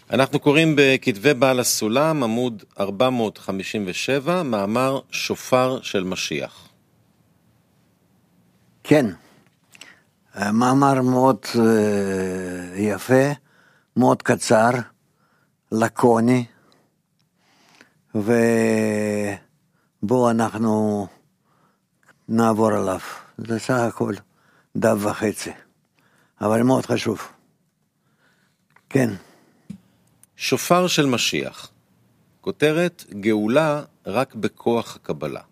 אנחנו קוראים בכתבי בעל הסולם, עמוד 457, מאמר שופר של משיח. כן, מאמר מאוד יפה, מאוד קצר, לקוני, ובואו אנחנו נעבור עליו. זה סך הכל דף וחצי, אבל מאוד חשוב. כן. שופר של משיח. כותרת גאולה רק בכוח הקבלה.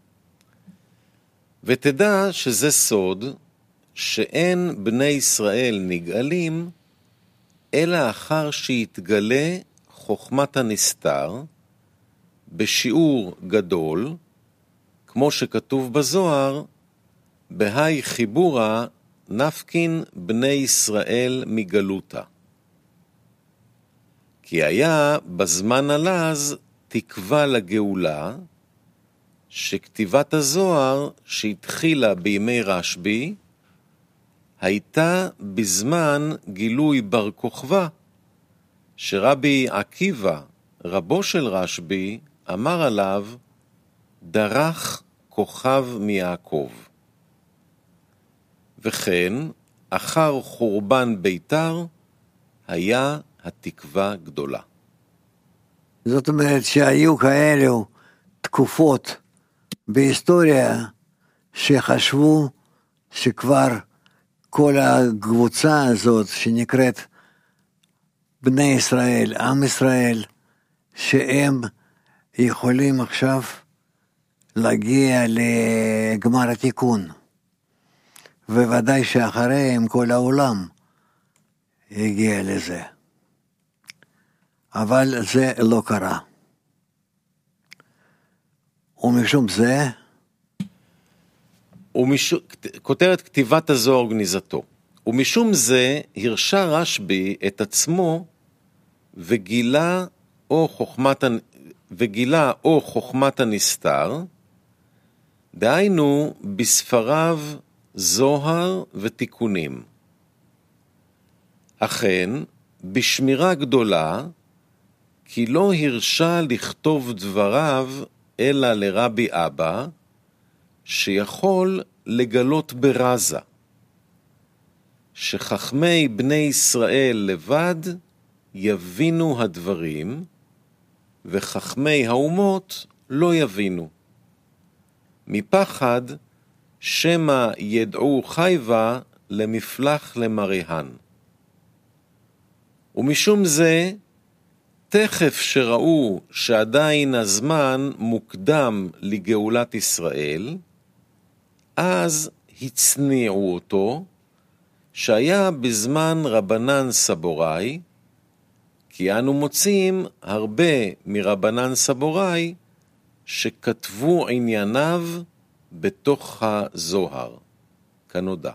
ותדע שזה סוד שאין בני ישראל נגאלים אלא אחר שיתגלה חוכמת הנסתר בשיעור גדול, כמו שכתוב בזוהר, בהי חיבורה נפקין בני ישראל מגלותה. כי היה בזמן הלז תקווה לגאולה, שכתיבת הזוהר שהתחילה בימי רשב"י, הייתה בזמן גילוי בר כוכבא, שרבי עקיבא, רבו של רשב"י, אמר עליו, דרך כוכב מיעקב. וכן, אחר חורבן ביתר, היה התקווה גדולה. זאת אומרת שהיו כאלו תקופות בהיסטוריה שחשבו שכבר כל הקבוצה הזאת שנקראת בני ישראל, עם ישראל, שהם יכולים עכשיו להגיע לגמר התיקון. וודאי שאחריהם כל העולם הגיע לזה. אבל זה לא קרה. ומשום זה, כותרת כתיבת הזוהר וגניזתו. ומשום זה הרשה רשב"י את עצמו וגילה או חוכמת הנסתר, דהיינו בספריו זוהר ותיקונים. אכן, בשמירה גדולה, כי לא הרשה לכתוב דבריו אלא לרבי אבא, שיכול לגלות ברזה, שחכמי בני ישראל לבד יבינו הדברים, וחכמי האומות לא יבינו. מפחד שמא ידעו חייבה למפלח למריהן. ומשום זה, תכף שראו שעדיין הזמן מוקדם לגאולת ישראל, אז הצניעו אותו, שהיה בזמן רבנן סבוראי, כי אנו מוצאים הרבה מרבנן סבוראי שכתבו ענייניו בתוך הזוהר, כנודע.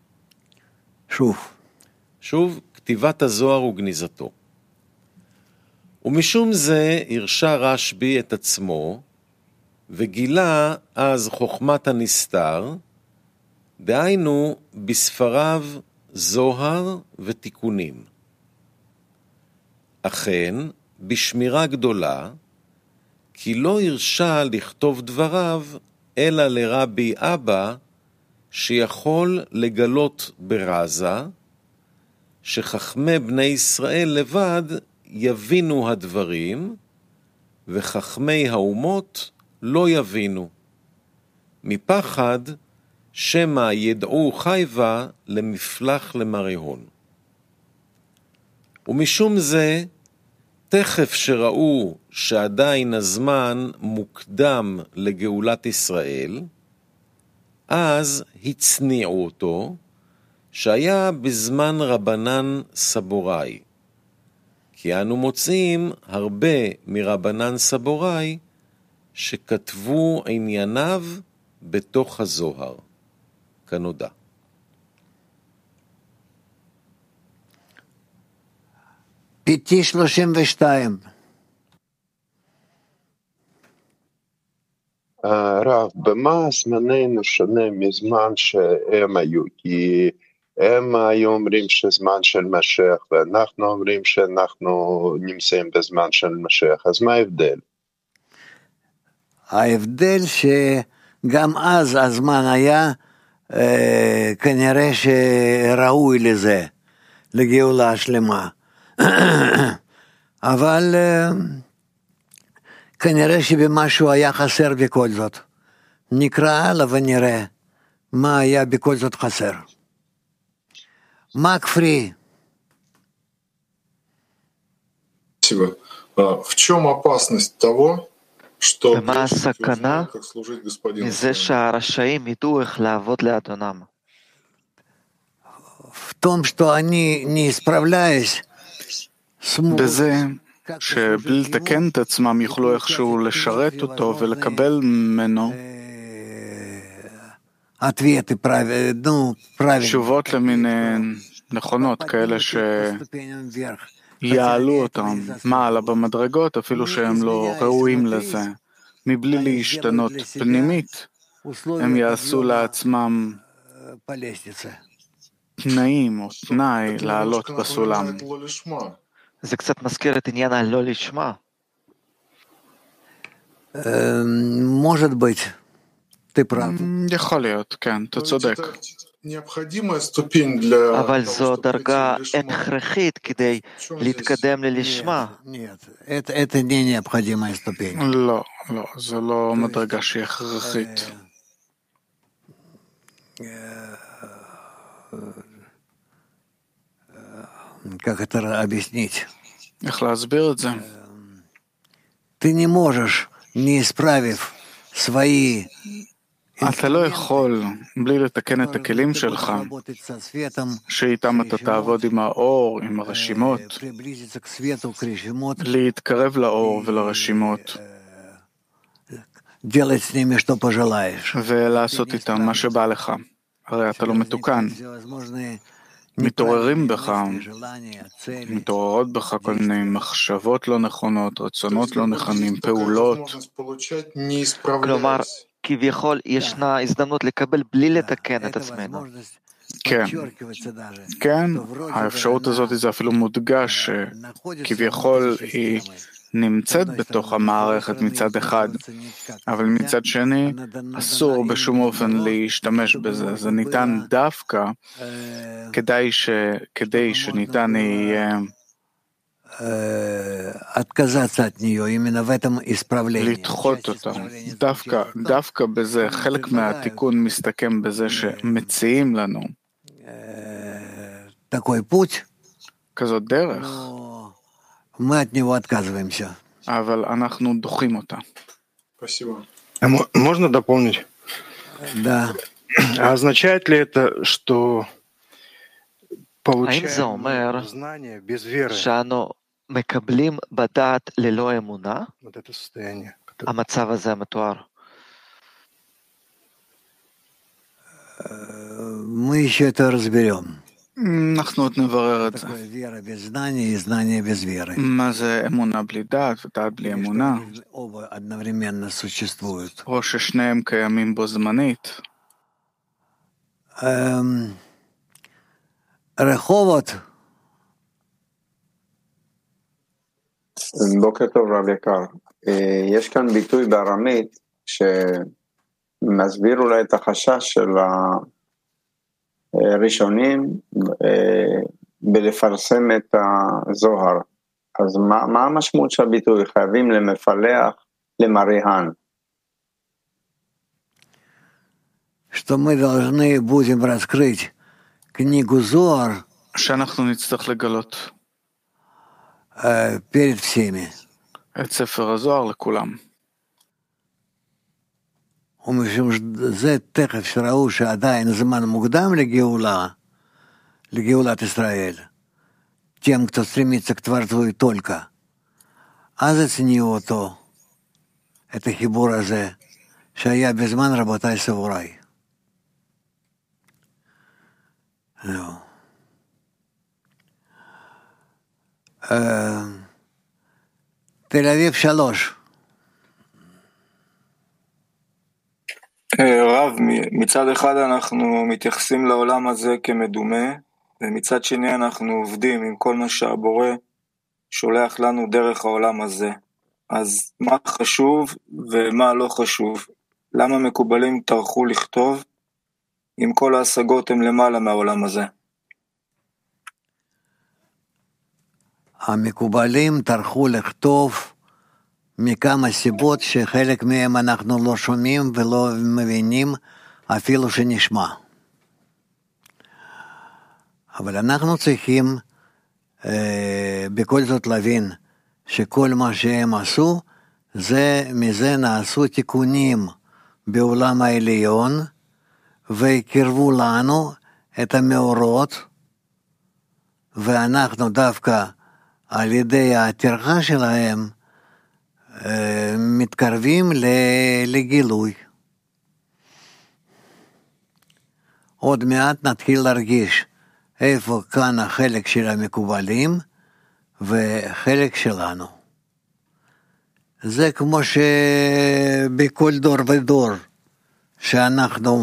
שוב, כתיבת הזוהר וגניזתו. ומשום זה הרשה רשב"י את עצמו, וגילה אז חוכמת הנסתר, דהיינו בספריו זוהר ותיקונים. אכן, בשמירה גדולה, כי לא הרשה לכתוב דבריו, אלא לרבי אבא, שיכול לגלות ברזה, שחכמי בני ישראל לבד יבינו הדברים, וחכמי האומות לא יבינו. מפחד שמא ידעו חייבה למפלח למריהון. ומשום זה, תכף שראו שעדיין הזמן מוקדם לגאולת ישראל, אז הצניעו אותו, שהיה בזמן רבנן סבוראי. כי אנו מוצאים הרבה מרבנן סבוראי שכתבו ענייניו בתוך הזוהר, כנודע. פיתי 32. הרב, במה זמננו שונה מזמן שהם היו? כי הם היו אומרים שזמן של משיח, ואנחנו אומרים שאנחנו נמצאים בזמן של משיח, אז מה ההבדל? ההבדל שגם אז הזמן היה כנראה שראוי לזה, לגאולה השלמה. אבל כנראה שבמשהו היה חסר בכל זאת. נקרא הלאה ונראה מה היה בכל זאת חסר. Мак Фри. Спасибо. В чем опасность того, что ומה грешники הסכנה узнают, как служить господину מזה своему? שהרשעים ידעו איך לעבוד לאדונם? В том, что они, не исправляясь, смогут בזה שבלי לתקן את עצמם יוכלו איכשהו לשרת אותו ולקבל ממנו ответы правильные. תשובות למיניהן נכונות, כאלה שיעלו אותם מעלה במדרגות, אפילו שהם לא ראויים לזה. מבלי להשתנות פנימית, הם יעשו לעצמם תנאים או תנאי לעלות בסולם. זה קצת מזכיר את עניין הלא לשמה. Может быть, ты прав. יכול להיות, כן, אתה צודק. אבל זו דרגה הכרחית כדי להתקדם ללשמה. Это не необходимая ступень. לא, לא, זו לא מדרגה שהיא הכרחית. Как это объяснить? איך להסביר את זה? Ты не можешь, не исправив свои... אתה לא יכול, בלי לתקן את הכלים שלך, שאיתם אתה תעבוד עם האור, עם הרשימות, להתקרב לאור ולרשימות, ולעשות איתם מה שבא לך. הרי אתה לא מתוקן. מתעוררים בך, מתעוררות בך כל מיני מחשבות לא נכונות, רצונות לא נכונים, פעולות. כלומר, כביכול ישנה הזדמנות לקבל בלי לתקן את עצמנו. כן, כן, האפשרות הזאת זה אפילו מודגש, כביכול היא נמצאת בתוך המערכת מצד אחד, אבל מצד שני אסור בשום אופן להשתמש בזה. זה ניתן דווקא כדי שניתן יהיה לדחות אותה. דווקא בזה, חלק מהתיקון מסתכם בזה שמציעים לנו כזאת דרך, אבל אנחנו דוחים אותה. Можно дополнить? Да. А означает ли это, что האם זה אומר получаем знание без веры? שאנו מקבלים בדעת ללא אמונה? Вот это состояние. המצב הזה המתואר. Мы еще это разберем. אנחנו עוד נברר את זה. Вера без знания и знание без веры. מה זה אמונה בלי דעת ודעת בלי אמונה? Оба одновременно существуют. או ששניהם קיימים בו זמנית. רחובות. בוקר טוב רב יקר, יש כאן ביטוי בארמית שמסביר אולי את החשש של הראשונים בלפרסם את הזוהר. אז מה המשמעות של הביטוי? חייבים למפלח למריהן. Что мы должны будем раскрыть книгу Зоар שאנחנו נצטרך לגלות перед всеми. את ספר הזוהר לכולם. ומשום שזה תכף שראו שעדיין זמן מוקדם לגאולת ישראל, тем, кто стремится к Творцу и только, אז הצניעו אותו, את החיבור הזה, שהיה בזמן רבותיי סבוריי. זהו. תל אביב 3. רב, מצד אחד אנחנו מתייחסים לעולם הזה כמדומה, ומצד שני אנחנו עובדים עם כל מה שהבורא שולח לנו דרך העולם הזה. אז מה חשוב ומה לא חשוב? למה מקובלים טרחו לכתוב אם כל ההשגות הם למעלה מהעולם הזה? המקובלים טרחו לכתוב מכמה סיבות שחלק מהם אנחנו לא שומעים ולא מבינים אפילו שנשמע. אבל אנחנו צריכים בכל זאת להבין שכל מה שהם עשו, מזה נעשו תיקונים בעולם העליון, והקרבו לנו את המאורות, ואנחנו דווקא על ידי הטרחה שלהם, מתקרבים לגילוי. עוד מעט נתחיל להרגיש איפה כאן החלק של המקובלים וחלק שלנו. זה כמו שבכל דור ודור שאנחנו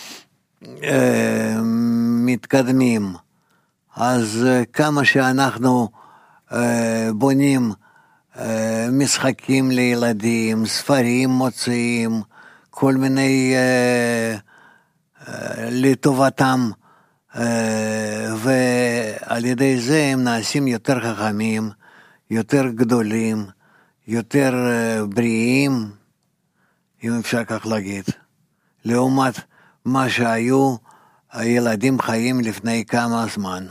מתקדמים, אז כמה שאנחנו בונים משחקים לילדים, ספרים מוצאים, כל מיני לטובתם, ועל ידי זה הם נעשים יותר חכמים, יותר גדולים, יותר בריאים, אם אפשר כך להגיד, לעומת מה שהיו הילדים חיים לפני כמה זמן.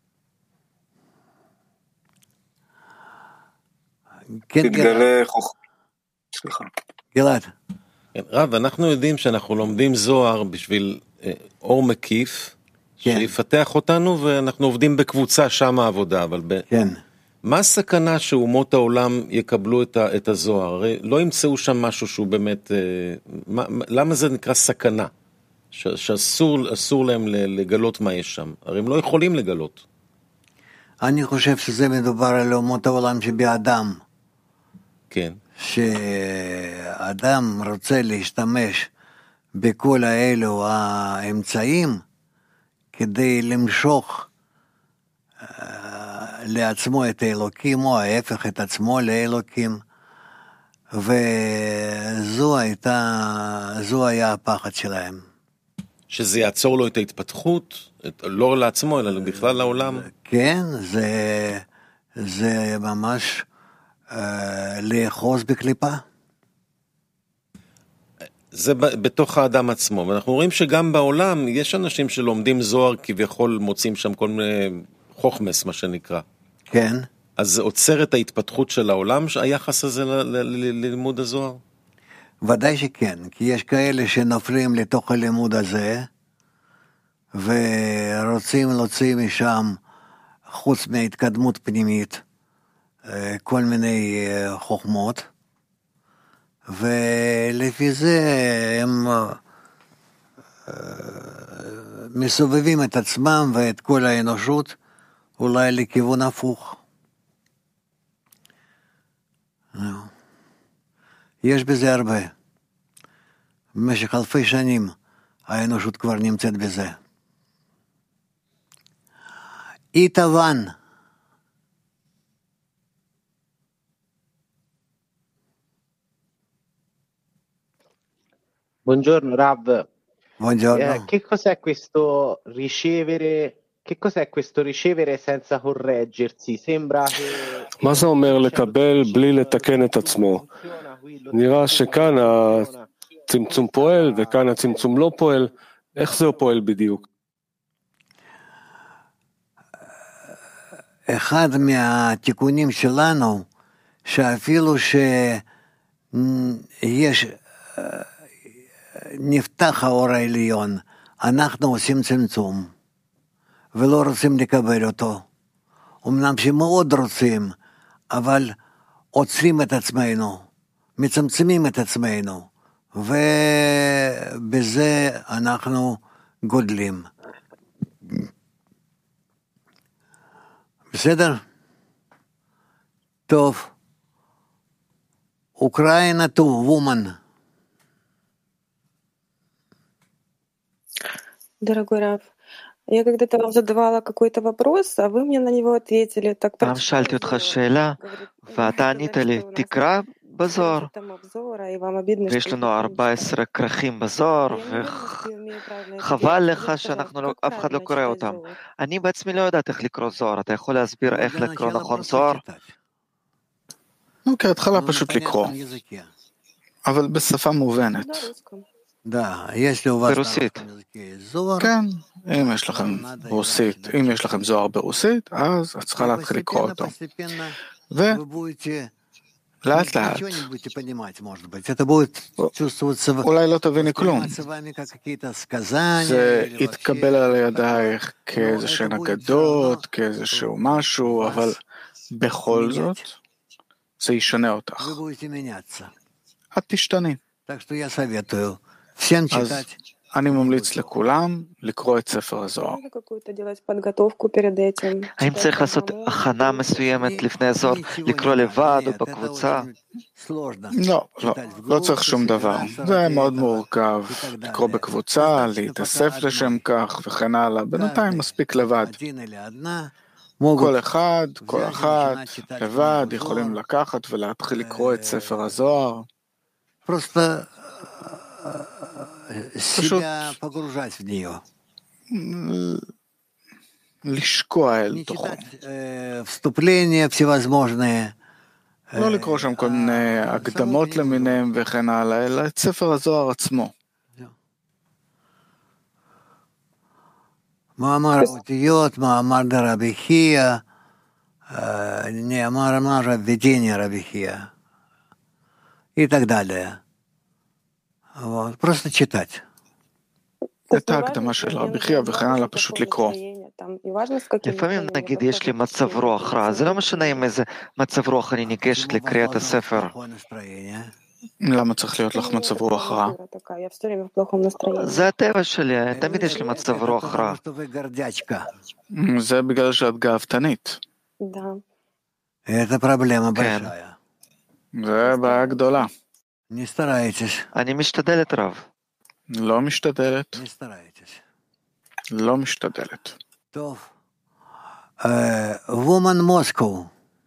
כן, תתגלה סליחה. גלעד. רב, אנחנו יודעים שאנחנו לומדים זוהר בשביל אור מקיף, שיפתח אותנו, ואנחנו עובדים בקבוצה שם העבודה, אבל כן. מה הסכנה שאומות העולם יקבלו את הזוהר? הרי לא ימצאו שם משהו שהוא באמת, למה זה נקרא סכנה? שאסור להם לגלות מה יש שם. הרי הם לא יכולים לגלות. אני חושב שזה מדובר על אומות העולם שבאדם. כן. שאדם רוצה להשתמש בכל האלו האמצעים כדי למשוך לעצמו את האלוקים, או ההפך את עצמו לאלוקים, וזו היה הפחד שלהם. שזה יעצור לו את ההתפתחות, לא לעצמו, אלא בכלל לעולם. כן, זה ממש לאחוז בקליפה. זה בתוך האדם עצמו, ואנחנו רואים שגם בעולם יש אנשים שלומדים זוהר כביכול מוצאים שם כל מיני חוכמס, מה שנקרא. כן. אז זה עוצר את ההתפתחות של העולם, היחס הזה ללימוד הזוהר? ודאי שכן, כי יש כאלה שנופלים לתוך הלימוד הזה, ורוצים להוציא משם, חוץ מהתקדמות פנימית, כל מיני חוכמות, ולפי זה הם מסובבים את עצמם ואת כל האנושות, אולי לכיוון הפוך. יש בזה הרבה. במשך אלפי שנים האנושות כבר נמצאת בזה. איתוון. Buongiorno Rav. Buongiorno. Che cos'è questo ricevere senza correggersi? Sembra che מה זה אומר לקבל בלי לתקן את עצמו? נראה שכאן הצמצום פועל וכאן הצמצום לא פועל. איך זה פועל בדיוק? אחד מהתיקונים שלנו, שאפילו שיש נפתח האור העליון, אנחנו עושים צמצום ולא רוצים לקבל אותו. אמנם שמאוד רוצים, אבל עוצרים את עצמנו, מצמצמים את עצמנו, ובזה אנחנו גודלים. בסדר? טוב. אוקראינה טוב, וומן. Дорогой Раф, я когда-то вам задавала какой-то вопрос, а вы мне на него ответили. Так פעם שאלתי אותך שאלה, ואתה ענית לי, תקרא בזוהר. ויש לנו 14 כרכים בזוהר, וחבל לך שאף אחד לא קורא אותם. אני בעצמי לא יודעת איך לקרוא זוהר. אתה יכול להסביר איך לקרוא נכון זוהר? כהתחלה פשוט לקרוא, אבל בשפה מובנת. ברוסית. כן, אם יש לכם רוסית, אם יש לכם זוהר ברוסית, אז את צריכה להתחיל לקרוא אותו. ולאט לאט, אולי לא תביני כלום. זה יתקבל על ידייך כאיזשהן אגדות, כאיזשהו משהו, אבל בכל זאת, זה ישנה אותך. את תשתני. אז אני ממליץ לכולם לקרוא את ספר הזוהר. האם צריך לעשות הכנה מסוימת לפני הזוהר, לקרוא לבד או בקבוצה? לא צריך שום דבר. זה מאוד מורכב, לקרוא בקבוצה, להתאסף לשם כך וכן הלאה. בינתיים מספיק לבד. כל אחד, כל אחת, לבד, יכולים לקחת ולהתחיל לקרוא את ספר הזוהר. פשוט לשקוע אל תוכו. לא לקרוא שם כל מיני הקדמות למיניהם וכן הלאה, אלא את ספר הזוהר עצמו. מאמר האותיות, מאמר דרבי חייא, נאמר видение רבי חייא, и так далее. Вот, просто читать. את ההקדמה של רבי חייא וכן הלאה, פשוט לקרוא. לפעמים נגיד יש לי מצב רוח רע, זה לא משנה עם איזה מצב רוח אני ניגשת לקריאת הספר. למה צריך להיות לך מצב רוח רע? זה הטבע שלי, תמיד יש לי מצב רוח רע. זה בגלל שאת גאוותנית. כן. זה בעיה גדולה. אני משתדלת רב. לא משתדלת. לא משתדלת. טוב. Woman Moscow.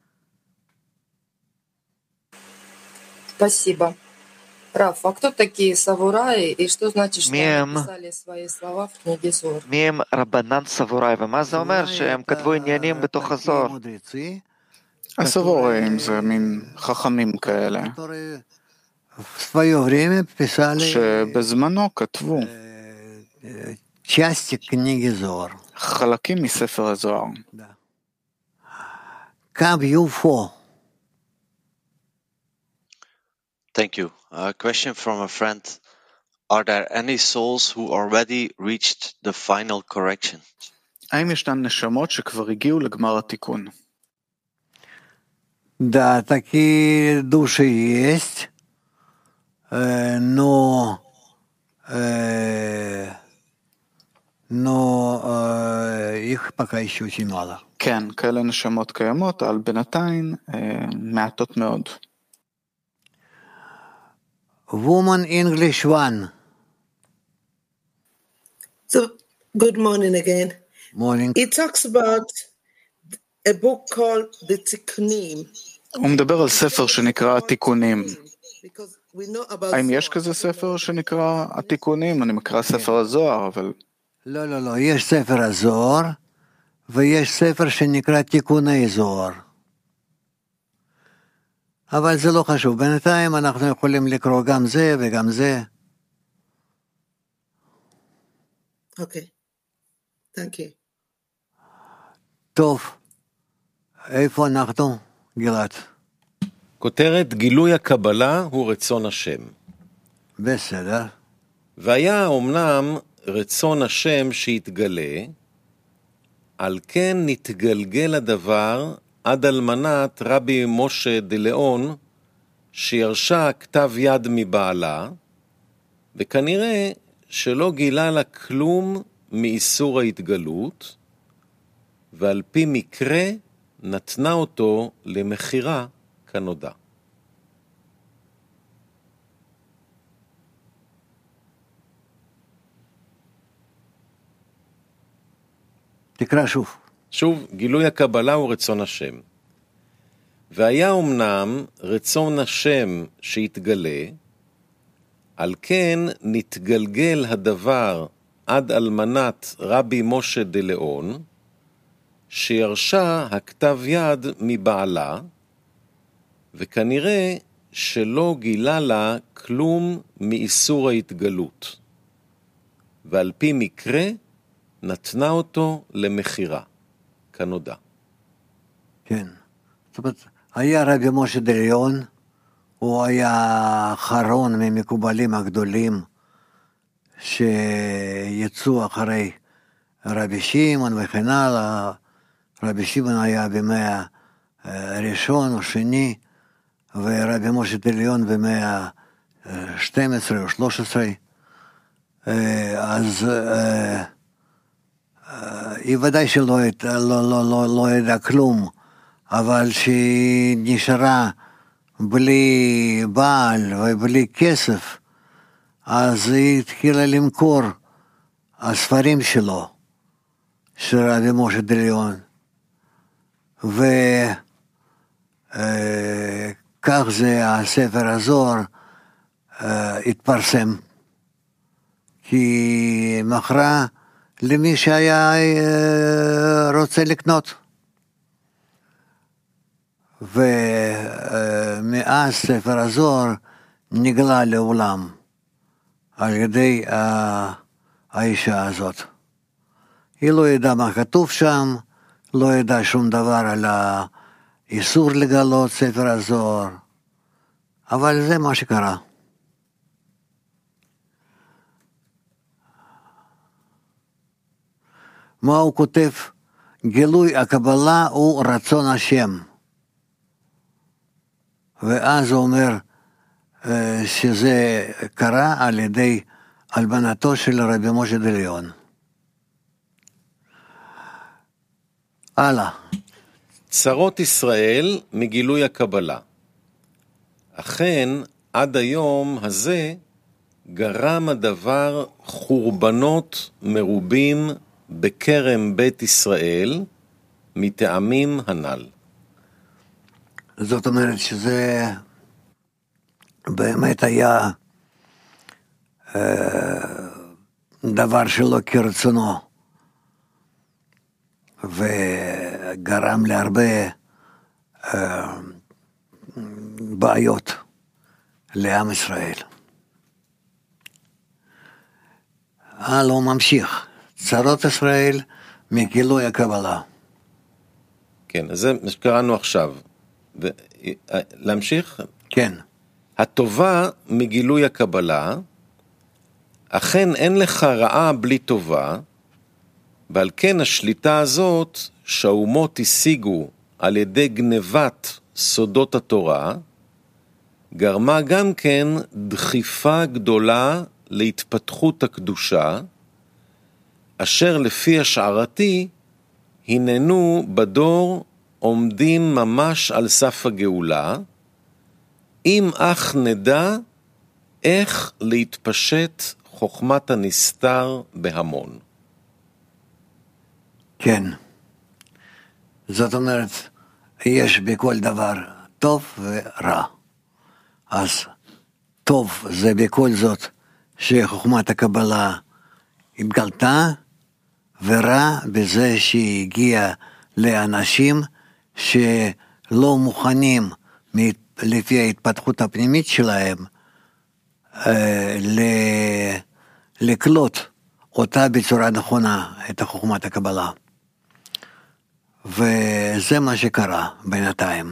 Спасибо. Раф, а кто такие савураи и что значит, что они писали свои слова в книге Зор? מי הם רבנן סבוראי, ומה זה אומר שהם כתבו עניינים בתוך הזוהר? הסבוראים זה מין חכמים כאלה, שבזמנו כתבו חלקים מספר הזוהר. Thank you. A question from a friend. Are there any souls who already reached the final correction? האם ישנן נשמות שכבר הגיעו לגמר התיקון? Да, такие души есть, но их пока еще очень мало. כן, כאלה נשמות קיימות, אבל בינתיים מעטות מאוד. Woman English 1. So, good morning again. Morning. It talks about a book called The Tikkunim. הוא מדבר על ספר שנקרא התיקונים. האם יש כזה ספר שנקרא התיקונים? אני מקרא ספר הזוהר, אבל... לא, יש ספר הזוהר, ויש ספר שנקרא תיקוני זוהר. אבל זה לא חשוב, בינתיים אנחנו יכולים לקרוא גם זה וגם זה. אוקיי, thank you. טוב, איפה אנחנו, גלעד? כותרת גילוי הקבלה הוא רצון השם. בסדר. והיה אומנם רצון השם שיתגלה, על כן נתגלגל הדבר עד על מנת רבי משה דלאון, שירשה כתב יד מבעלה, וכנראה שלא גילה לה כלום מאיסור ההתגלות, ועל פי מקרה נתנה אותו למחירה כנודע. תקרא שוב. שוב, גילוי הקבלה הוא רצון השם. והיה אמנם רצון השם שיתגלה, על כן נתגלגל הדבר עד אלמנת רבי משה דלאון, שירשה הכתב יד מבעלה, וכנראה שלא גילה לה כלום מאיסור ההתגלות, ועל פי מקרה נתנה אותו למחירה, כנודע. כן, זאת אומרת, היה רבי משה דלאון, הוא היה האחרון ממקובלים הגדולים שיצאו אחרי רבי שמעון וכן הלאה. רבי שמעון היה במאה הראשון או שני, ורבי משה דלאון במאה 12 או 13, אז היא ודאי שלא ידעה כלום, אבל שהיא נשארה בלי בעל ובלי כסף, אז היא התחילה למכור הספרים שלו, של רבי משה דלאון, וכך זה הספר הזוהר התפרסם, כי מכרה למי שהיה רוצה לקנות. ומאז ספר הזוהר נגלה לעולם על ידי האישה הזאת. היא לא ידעה מה כתוב שם, לא ידעה שום דבר על האיסור לגלות ספר הזוהר, אבל זה מה שקרה. מה הוא כותב? גילוי הקבלה הוא רצון השם. ואז הוא אומר שזה קרה על ידי אלמנתו של רבי משה דלאון. הלאה. צרות ישראל מגילוי הקבלה. אכן, עד היום הזה גרם הדבר חורבנות מרובים בכרם בית ישראל מטעמים הנ"ל. זאת אומרת שזה באמת היה דבר שלא כרצונו, וגרם להרבה בעיות לעם ישראל. הוא ממשיך. צרות ישראל מגילוי הקבלה. כן, אז זה מה שקראנו עכשיו. להמשיך? כן. הטובה מגילוי הקבלה, אכן אין לך רעה בלי טובה, ועל כן השליטה הזאת שהאומות השיגו על ידי גנבת סודות התורה, גרמה גם כן דחיפה גדולה להתפתחות הקדושה, אשר לפי השערתי הננו בדור עומדים ממש על סף הגאולה, אם אך נדע איך להתפשט חוכמת הנסתר בהמון. כן. זאת אומרת, יש בכל דבר טוב ורע. אז טוב זה בכל זאת שחוכמת הקבלה התגלתה, ורע בזה שהגיע לאנשים שלא מוכנים לפי ההתפתחות הפנימית שלהם לקלוט אותה בצורה נכונה, את חוכמת הקבלה. וזה מה שקרה בינתיים.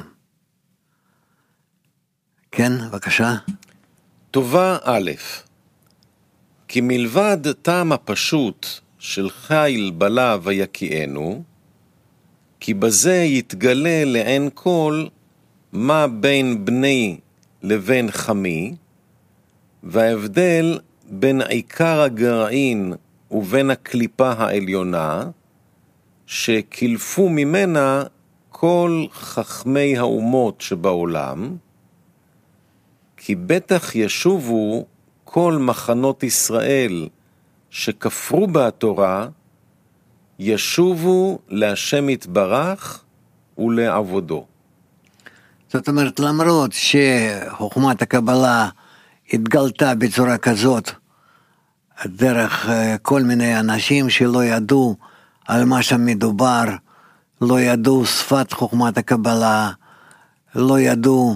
כן, בבקשה. טובה א', כי מלבד טעם הפשוט של חיל בלה ויקיענו, כי בזה יתגלה לעין כל מה בין בני לבין חמי, וההבדל בין עיקר הגרעין ובין הקליפה העליונה, שקלפו ממנה כל חכמי האומות שבעולם, כי בטח ישובו כל מחנות ישראל שכפרו בתורה, ישובו להשם יתברך ולעבודו. זאת אומרת, למרות שחוכמת הקבלה התגלתה בצורה כזאת, דרך כל מיני אנשים שלא ידעו על מה שמדובר, לא ידעו שפת חוכמת הקבלה, לא ידעו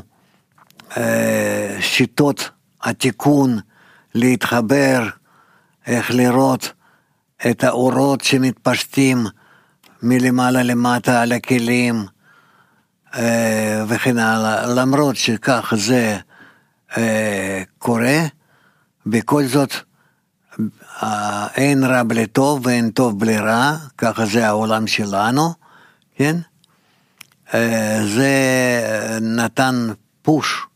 שיטות התיקון, להתחבר, איך לראות את האורות שמתפשטים מלמעלה למטה על הכלים, וכן הלאה. למרות שכך זה קורה, בכל זאת אין רע בלי טוב ואין טוב בלי רע, ככה זה העולם שלנו, כן? זה נתן פוש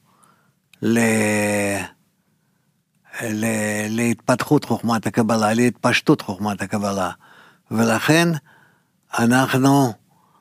להתפתחות חוכמת הקבלה, להתפשטות חוכמת הקבלה, ולכן אנחנו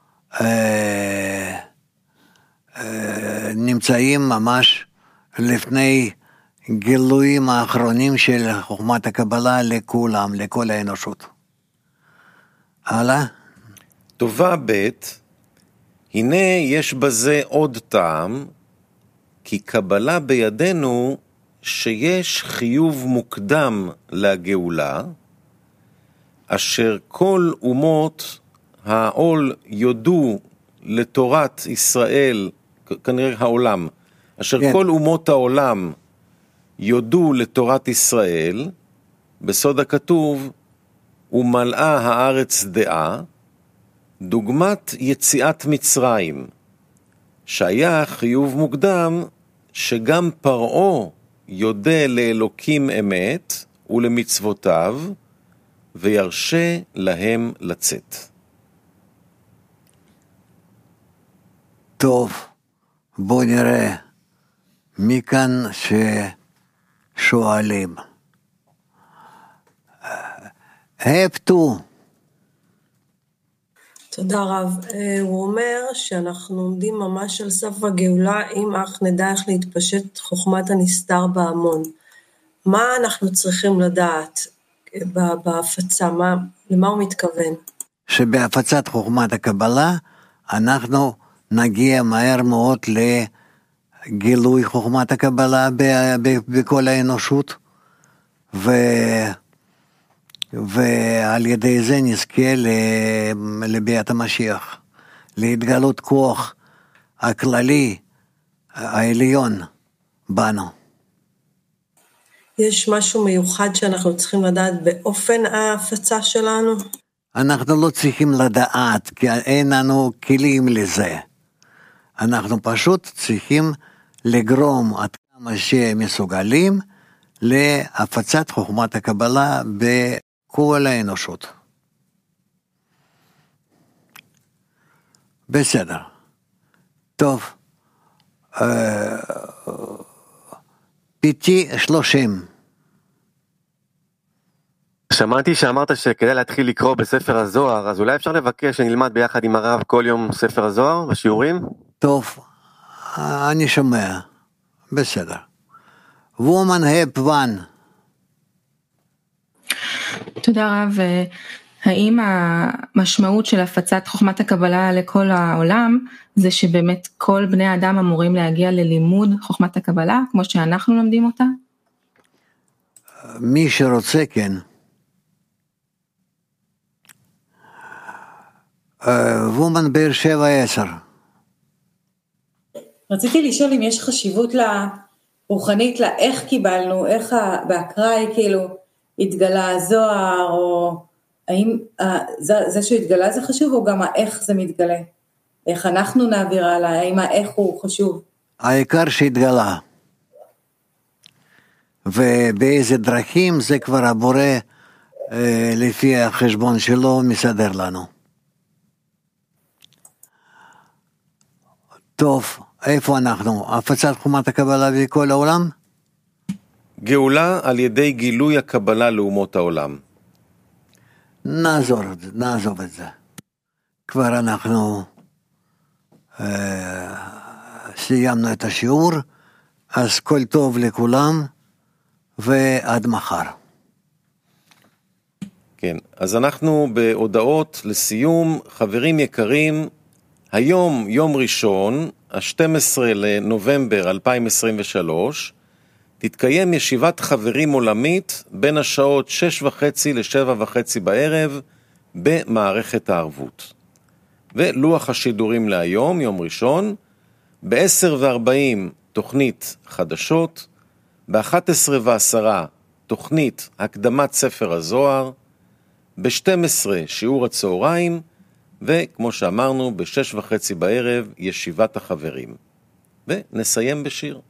נמצאים ממש לפני גילויים האחרונים של חוכמת הקבלה לכולם, לכל האנושות. הלאה. טובה ב' הנה יש בזה עוד טעם, כי קבלה בידינו שיש חיוב מוקדם לגאולה, אשר כל אומות העול יודו לתורת ישראל, כנראה העולם, אשר כן. כל אומות העולם יודו לתורת ישראל, בסוד הכתוב, ומלאה הארץ דעה, דוגמת יציאת מצרים, שהיה חיוב מוקדם שגם פרעה יודע לאלוקים אמת ולמצוותיו, וירשה להם לצאת. טוב, בואו נראה מכאן ששואלים. הפטו. תודה רב. הוא אומר שאנחנו עומדים ממש על סף הגאולה, אם אך נדע איך להתפשט חוכמת הנסתר בהמון. מה אנחנו צריכים לדעת בהפצה? למה הוא מתכוון? שבהפצת חוכמת הקבלה אנחנו נגיע מהר מאוד לגילוי חוכמת הקבלה בכל האנושות, ועל ידי זה נזכה לביאת המשיח, להתגלות כוח הכללי העליון בנו. יש משהו מיוחד שאנחנו צריכים לדעת באופן ההפצה שלנו? אנחנו לא צריכים לדעת, כי אין לנו כלים לזה. אנחנו פשוט צריכים לגרום עד כמה שמסוגלים להפצת חוכמת הקבלה בכל האנושות. בסדר. טוב. פיתי 30. שמעתי שאמרת שכדאי להתחיל לקרוא בספר הזוהר, אז אולי אפשר לבקש שנלמד ביחד עם הרב כל יום ספר הזוהר בשיעורים? טוב, אני שומע. בסדר. Woman have one. תודה רב. האם המשמעות של הפצת חוכמת הקבלה לכל העולם, זה שבאמת כל בני האדם אמורים להגיע ללימוד חוכמת הקבלה, כמו שאנחנו לומדים אותה? מי שרוצה כן. וומן באר שבע 10. רציתי לשאול אם יש חשיבות רוחנית לאיך קיבלנו, איך באקראי כאילו התגלה הזוהר, או האם זה שהוא התגלה זה חשוב, או גם האיך זה מתגלה? איך אנחנו נעביר הלאה, האם האיך הוא חשוב? העיקר שהתגלה. ובאיזה דרכים זה כבר הבורא לפי החשבון שלו מסדר לנו. טוב, איפה אנחנו? הפצת חוכמת הקבלה בכל העולם? גאולה על ידי גילוי הקבלה לאומות העולם. נעזוב את זה. כבר אנחנו סיימנו את השיעור, אז כל טוב לכולם, ועד מחר. כן, אז אנחנו בהודעות לסיום. חברים יקרים, היום, יום ראשון, ה-12 לנובמבר 2023, תתקיים ישיבת חברים עולמית בין השעות 6:30 ל-7:30 בערב במערכת הערבות. ולוח השידורים להיום, יום ראשון, ב-10:40 תוכנית חדשות, ב-11:10 תוכנית הקדמת ספר הזוהר, ב-12 שיעור הצהריים, וכמו שאמרנו, ב-6:30 בערב ישיבת החברים. ונסיים בשיר.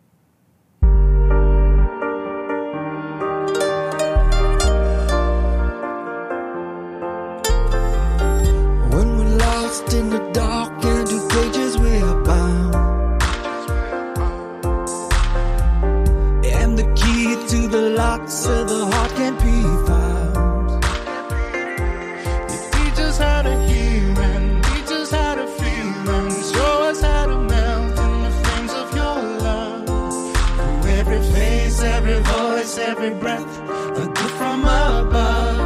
When we're lost in the dark and two pages we are bound, and the key to the locks of the heart can't be found. You teach us how to hear and teach us how to feel and show us how to melt in the flames of your love. Through every face, every voice, every breath, a gift from above.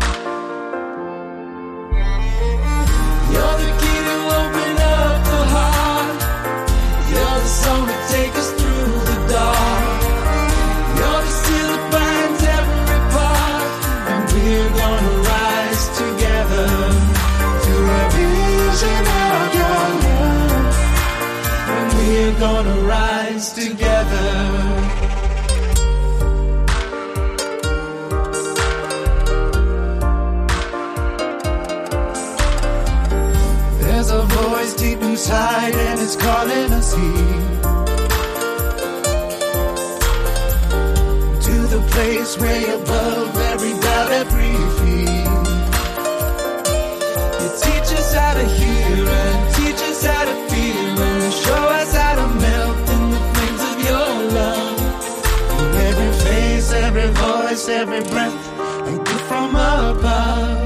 You're the key to open up the heart. You're the song that takes us through the dark. You're the seal that binds every part, and we're gonna rise together to a vision of your love. And we're gonna rise together. There's a voice deep inside and it's calling us here to the place way above every doubt, every fear. You teach us how to hear and teach us how to feel and show us how to melt in the flames of your love. Through every face, every voice, every breath, a gift from above.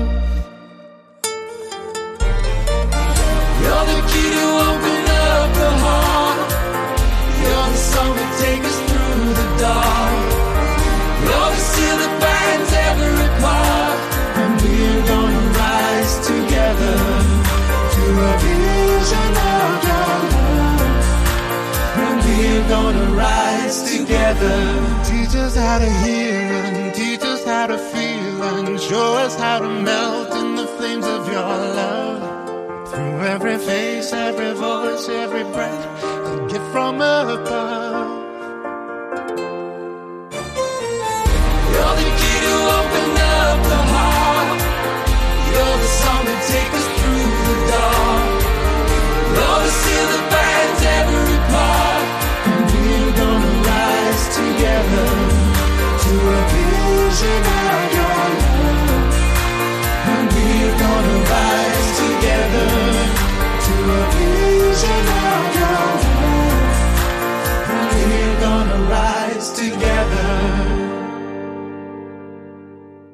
You're the key to open up the heart. You're the song that takes us through the dark. You're the seal that binds every part, and we're gonna rise together to a vision of your love. And we're gonna rise together. Teach us how to hear and teach us how to feel and show us how to melt in the flames of your love. Through every face, every voice, every breath, a gift from above.